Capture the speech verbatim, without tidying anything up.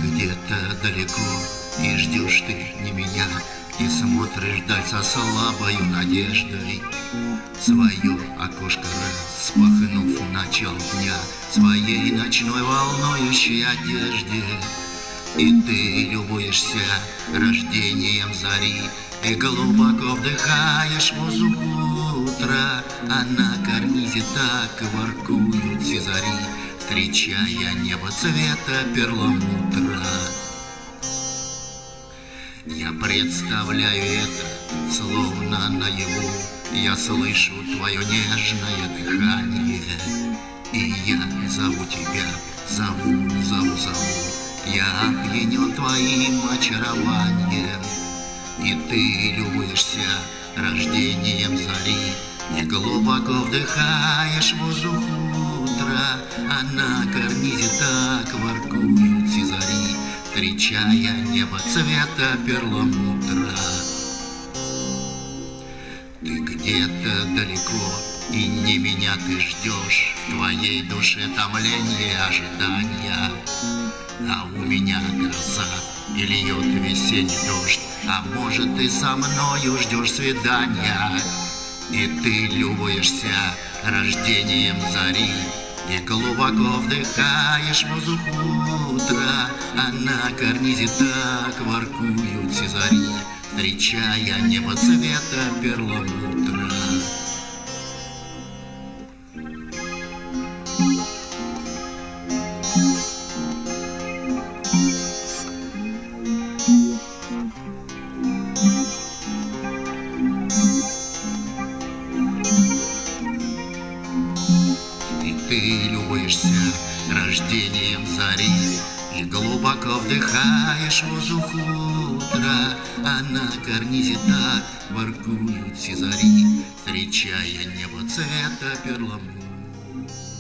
где-то далеко, и ждешь ты не меня, и смотришь вдаль со слабою надеждой. Свое окошко распахнув в начало дня, своей ночной волнующей одежде. И ты любуешься рождением зари, и глубоко вдыхаешь воздух утра, а на карнизе так воркуют цезари, встречая небо цвета перламутра. Я представляю это, словно наяву, я слышу твое нежное дыхание, и я зову тебя, зову, зову, зову. Я опьянен твоим очарованием, и ты любуешься рождением зари, и глубоко вдыхаешь воздух утра, а на карнизе так воркуют цезари, встречая небо цвета перламутра. Ты где-то далеко, и не меня ты ждешь, в твоей душе томление ожидания. А у меня гроза, и льет весенний дождь, а может, ты со мною ждешь свидания. И ты любуешься рождением зари, и глубоко вдыхаешь воздух утра, а на карнизе так воркуют цезари, встречая небо цвета перламутра. Ты любуешься рождением зари, и глубоко вдыхаешь воздух утра, а на карнизе так воркуют цезари, встречая небо цвета перламутра.